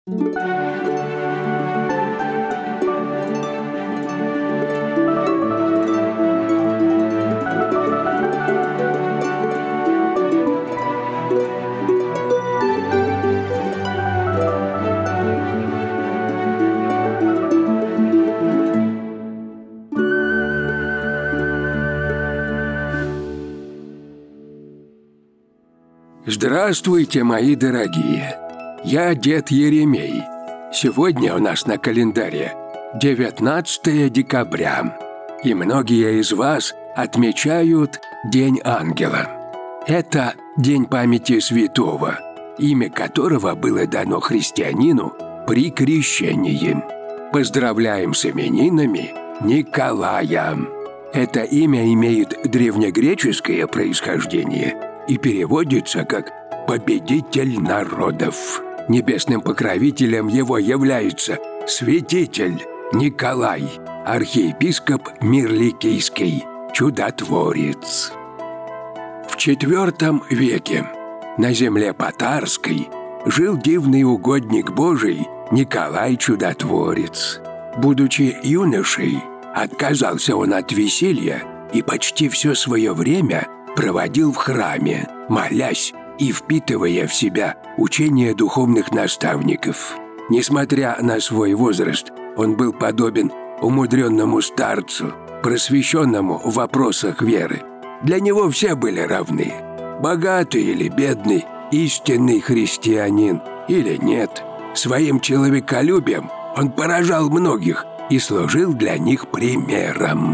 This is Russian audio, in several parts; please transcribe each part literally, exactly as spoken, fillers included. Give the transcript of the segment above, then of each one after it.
Здравствуйте, мои дорогие! Я дед Еремей. Сегодня у нас на календаре девятнадцатое декабря, и многие из вас отмечают День Ангела. Это день памяти святого, имя которого было дано христианину при крещении. Поздравляем с именинами Николая. Это имя имеет древнегреческое происхождение и переводится как «победитель народов». Небесным покровителем его является святитель Николай, архиепископ Мирликийский, чудотворец. В четвертом веке на земле Потарской жил дивный угодник Божий Николай Чудотворец. Будучи юношей, отказался он от веселья и почти все свое время проводил в храме, молясь и впитывая в себя учение духовных наставников. Несмотря на свой возраст, он был подобен умудренному старцу, просвещенному в вопросах веры. Для него все были равны. Богатый или бедный, истинный христианин или нет. Своим человеколюбием он поражал многих и служил для них примером.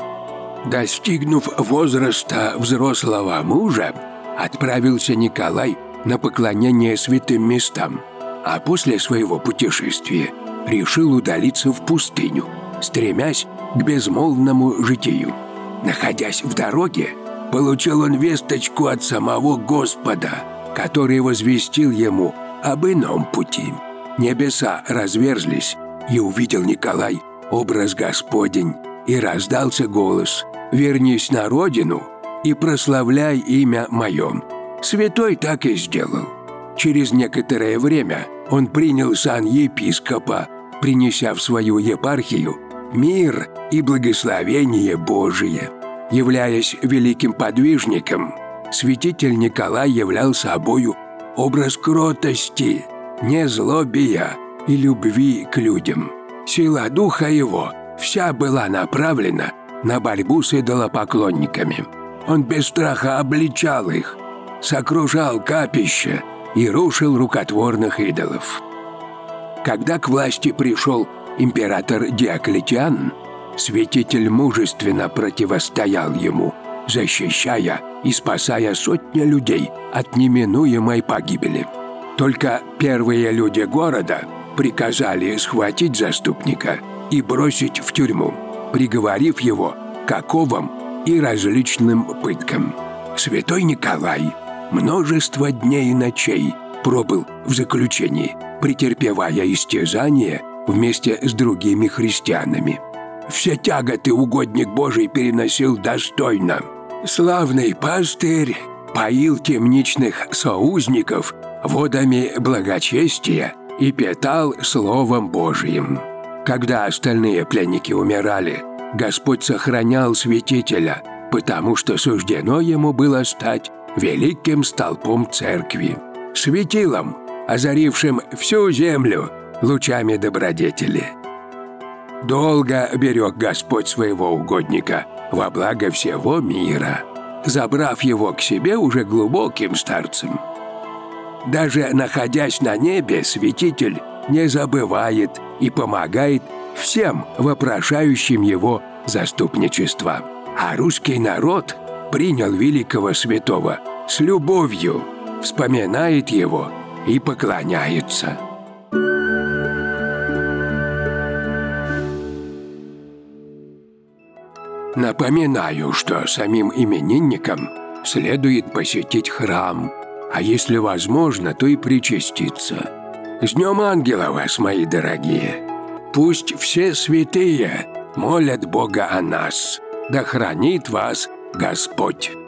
Достигнув возраста взрослого мужа, отправился Николай на поклонение святым местам, а после своего путешествия решил удалиться в пустыню, стремясь к безмолвному житию. Находясь в дороге, получил он весточку от самого Господа, который возвестил ему об ином пути. Небеса разверзлись, и увидел Николай образ Господень, и раздался голос: «Вернись на родину и прославляй имя мое». Святой так и сделал. Через некоторое время он принял сан епископа, принеся в свою епархию мир и благословение Божие. Являясь великим подвижником, святитель Николай являл собою образ кротости, незлобия и любви к людям. Сила духа его вся была направлена на борьбу с идолопоклонниками. Он без страха обличал их, сокрушал капища и рушил рукотворных идолов. Когда к власти пришел император Диоклетиан, святитель мужественно противостоял ему, защищая и спасая сотни людей от неминуемой погибели. Только первые люди города приказали схватить заступника и бросить в тюрьму, приговорив его к оковам и различным пыткам. Святой Николай множество дней и ночей пробыл в заключении, претерпевая истязания вместе с другими христианами. Все тяготы угодник Божий переносил достойно. Славный пастырь поил темничных соузников водами благочестия и питал Словом Божиим. Когда остальные пленники умирали, Господь сохранял святителя, потому что суждено ему было стать великим столпом церкви, светилом, озарившим всю землю лучами добродетели. Долго берег Господь своего угодника во благо всего мира, забрав его к себе уже глубоким старцем. Даже находясь на небе, святитель не забывает и помогает всем вопрошающим его заступничества. А русский народ принял великого святого с любовью, вспоминает его и поклоняется. Напоминаю, что самим именинникам следует посетить храм, а если возможно, то и причаститься. С Днем Ангела вас, мои дорогие! Пусть все святые молят Бога о нас, да хранит вас Господь!